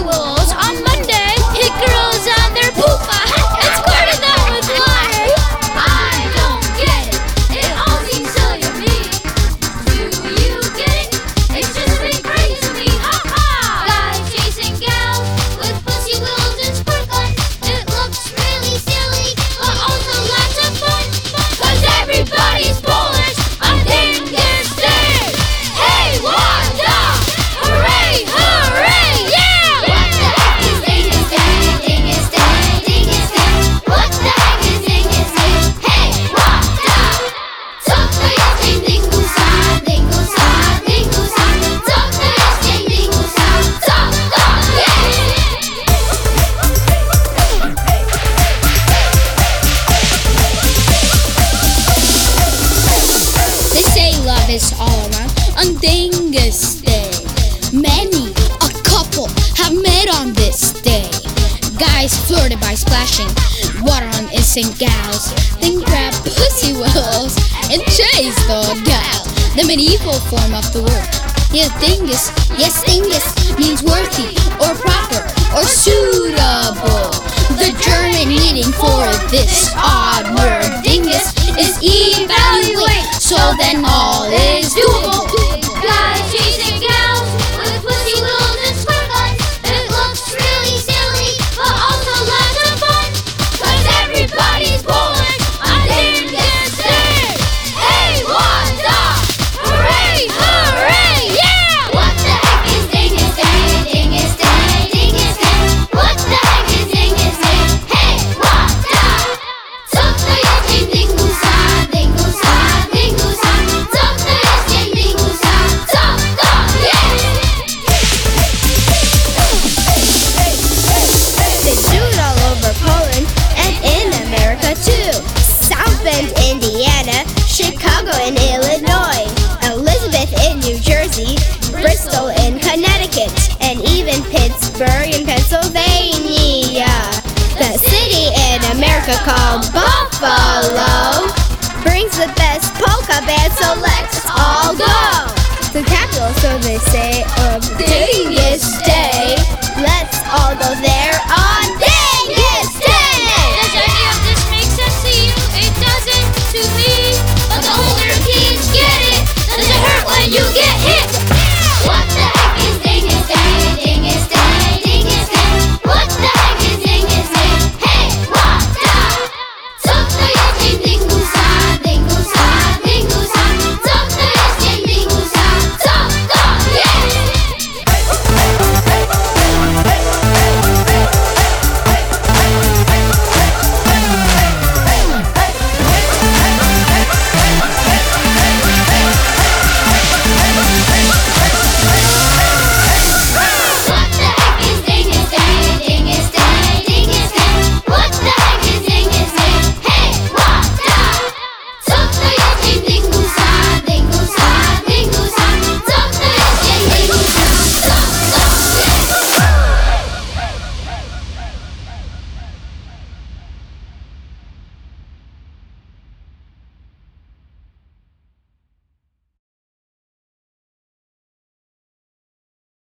wolves. On Monday, hit girls on their poopa and squirted them with water. I don't get it. It all seems silly to me. Do you get it? It's just a big crazy to me. Ha ha! Guys chasing gals with pussy wills and squirt guns. It looks really silly, but also lots of fun. 'Cause everybody's Polish on Dingus Day. Hey, what up? Hooray, hooray, yeah! What the heck is Dingus Day? Dingus Day, Dingus Day. What the heck is Dingus Day? Hey, what up? Co to jest dzień Dingusa? Dingusa, Dingusa. Co to jest dzień Dingusa? Co to jest? They say love is all around on Dingus Day. Many, a couple, have met on this day. Guys flirted by splashing water on innocent gals, then grab pussy willows and chase the gal. The medieval form of the word. Yes, dingus means worthy or proper or suitable. The German meaning for this odd word, dingus, is evaluate. So then all is doable. Guys chasing gals with pussy wills and squirt guns. It looks really silly, but also lots of fun. 'Cause everybody's Polish on Dingus Day. Hey, what's up? Hooray, hooray, yeah! What the heck is Dingus Day? Dingus Day, Dingus Day. What the heck is Dingus Day? Hey, what's up? Co to jest dzień Dingusa? Dingusa, Dingusa. Co to jest dzień Dingusa? Co to jest? They do it all over Poland and in America too. South Bend, Indiana, Chicago in Illinois, Elizabeth in New Jersey, Bristol in Connecticut, and even Pittsburgh in Pennsylvania. The city in America called Buffalo brings the best polka band, so let's all go. The capital, so they say, of Dingus Day. Let's all go there